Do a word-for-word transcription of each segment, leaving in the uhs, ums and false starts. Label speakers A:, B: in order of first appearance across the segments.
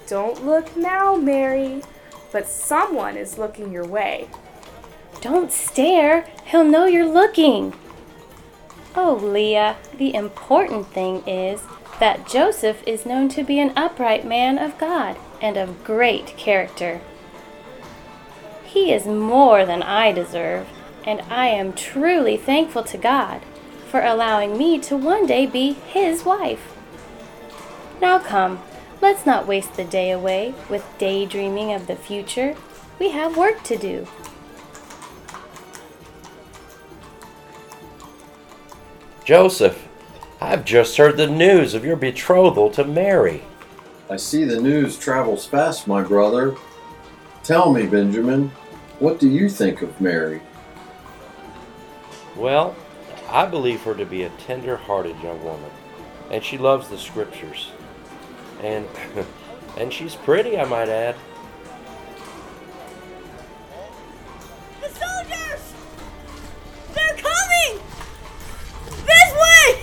A: Don't look now, Mary, but someone is looking your way.
B: Don't stare. He'll know you're looking. Oh, Leah, the important thing is that Joseph is known to be an upright man of God and of great character. He is more than I deserve, and I am truly thankful to God for allowing me to one day be his wife. Now come, let's not waste the day away with daydreaming of the future. We have work to do.
C: Joseph, I've just heard the news of your betrothal to Mary.
D: I see the news travels fast, my brother. Tell me, Benjamin, what do you think of Mary?
C: Well, I believe her to be a tender-hearted young woman, and she loves the scriptures. And, and she's pretty, I might add.
E: The soldiers! They're coming! This way!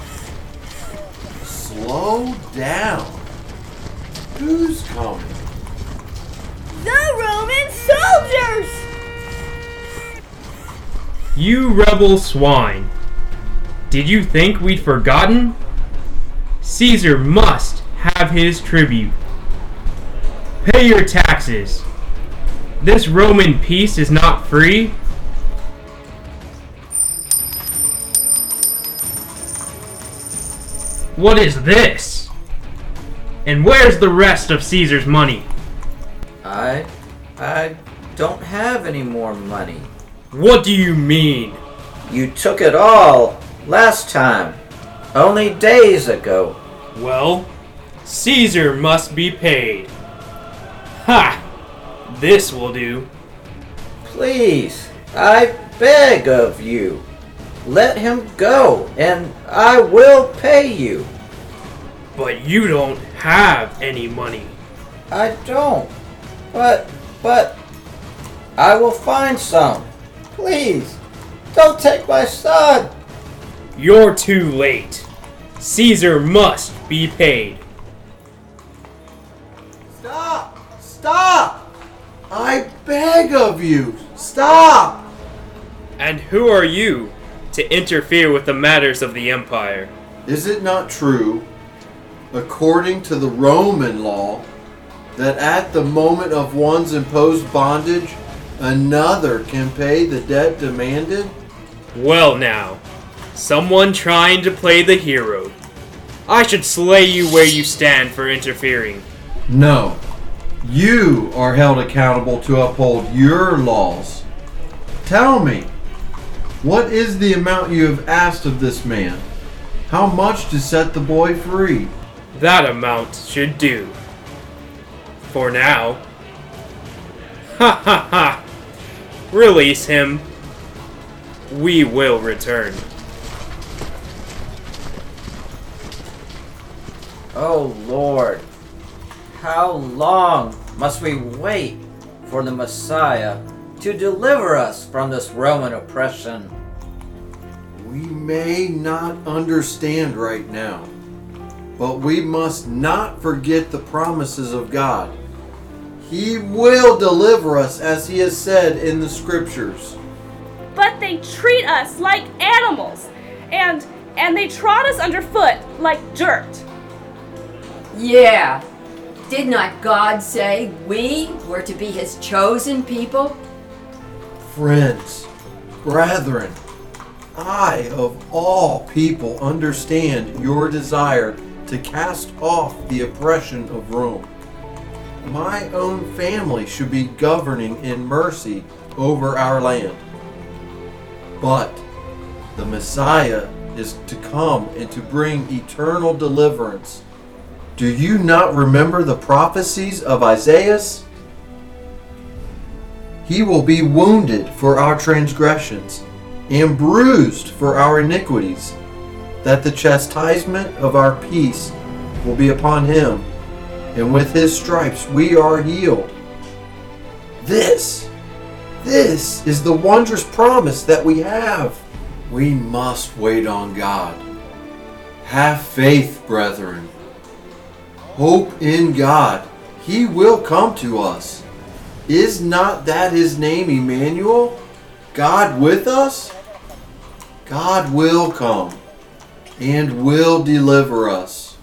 D: Slow down. Who's coming?
E: The Roman soldiers!
F: You rebel swine! Did you think we'd forgotten? Caesar must have his tribute. Pay your taxes. This Roman piece is not free. What is this? And where's the rest of Caesar's money?
G: I... I don't have any more money.
F: What do you mean?
G: You took it all last time, only days ago.
F: Well, Caesar must be paid. Ha! This will do.
G: Please, I beg of you. Let him go, and I will pay you.
F: But you don't have any money.
G: I don't. But, but, I will find some. Please, don't take my son.
F: You're too late. Caesar must be paid.
D: Stop! Stop! I beg of you, stop!
F: And who are you to interfere with the matters of the empire?
D: Is it not true, according to the Roman law, that at the moment of one's imposed bondage, another can pay the debt demanded?
F: Well now, someone trying to play the hero. I should slay you where you stand for interfering.
D: No. You are held accountable to uphold your laws. Tell me, what is the amount you have asked of this man? How much to set the boy free?
F: That amount should do. For now. Ha ha ha! Release him. We will return.
G: Oh Lord, how long must we wait for the Messiah to deliver us from this Roman oppression?
D: We may not understand right now, but we must not forget the promises of God. He will deliver us as he has said in the scriptures.
A: But they treat us like animals, and and they trod us underfoot like dirt.
H: Yeah. Did not God say we were to be his chosen people?
D: Friends, brethren, I of all people understand your desire to cast off the oppression of Rome. My own family should be governing in mercy over our land. But the Messiah is to come and to bring eternal deliverance. Do you not remember the prophecies of Isaiah? He will be wounded for our transgressions and bruised for our iniquities, that the chastisement of our peace will be upon him, and with his stripes we are healed. This, this is the wondrous promise that we have. We must wait on God. Have faith, brethren. Hope in God, He will come to us. Is not that his name, Emmanuel? God with us? God will come and will deliver us.